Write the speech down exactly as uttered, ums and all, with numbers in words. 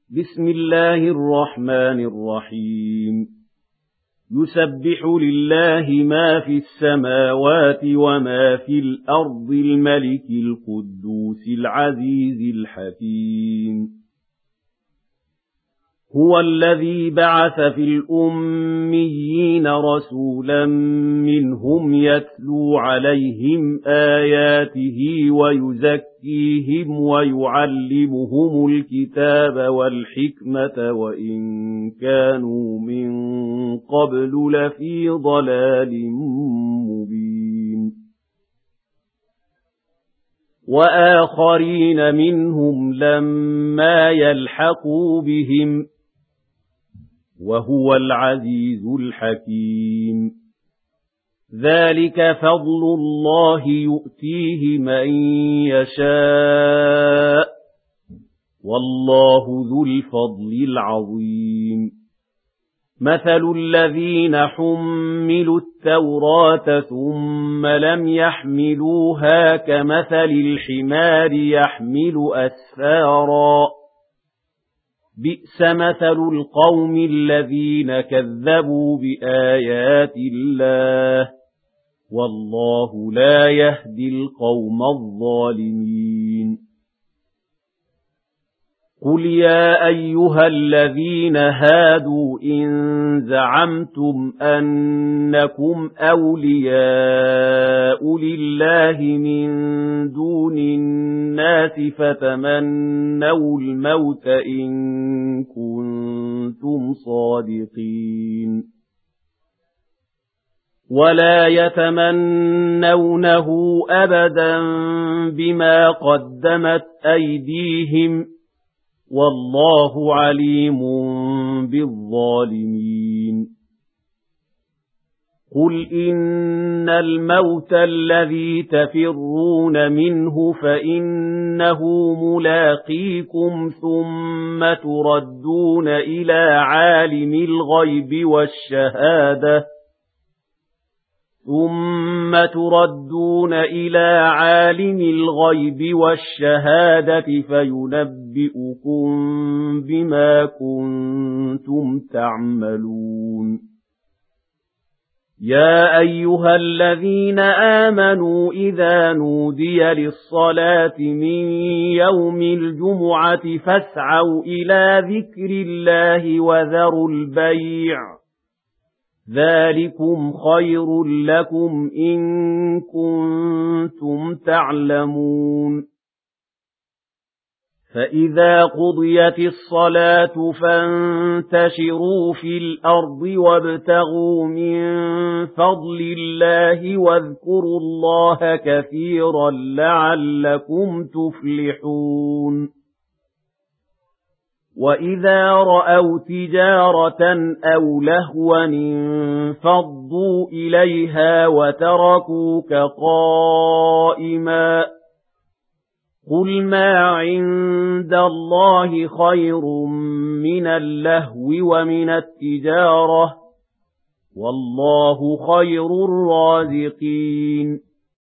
بسم الله الرحمن الرحيم يسبح لله ما في السماوات وما في الأرض الملك القدوس العزيز الحكيم هو الذي بعث في الأميين رسولا منهم يتلو عليهم آياته ويزكيهم ويعلمهم الكتاب والحكمة وإن كانوا من قبل لفي ضلال مبين وآخرين منهم لما يلحقوا بهم وهو العزيز الحكيم ذلك فضل الله يؤتيه من يشاء والله ذو الفضل العظيم مثل الذين حملوا التوراة ثم لم يحملوها كمثل الحمار يحمل أسفارا بئس مثل القوم الذين كذبوا بآيات الله والله لا يهدي القوم الظالمين قل يا أيها الذين هادوا إن زعمتم أنكم أولياء لله من دون الناس فتمنوا الموت إن كنتم صادقين ولا يتمنونه أبدا بما قدمت أيديهم والله عليم بالظالمين قل إن الموت الذي تفرون منه فإنه ملاقيكم ثم تردون إلى عالم الغيب والشهادة ثم تردون إلى عالم الغيب والشهادة فينبئكم بما كنتم تعملون يا أيها الذين آمنوا إذا نودي للصلاة من يوم الجمعة فاسعوا إلى ذكر الله وذروا البيع ذلكم خير لكم إن كنتم تعلمون فإذا قضيت الصلاة فانتشروا في الأرض وابتغوا من فضل الله واذكروا الله كثيرا لعلكم تفلحون وإذا رأوا تجارة أو لهوا انفضوا إليها وتركوك قائما قل ما عند الله خير من اللهو ومن التجارة والله خير الرازقين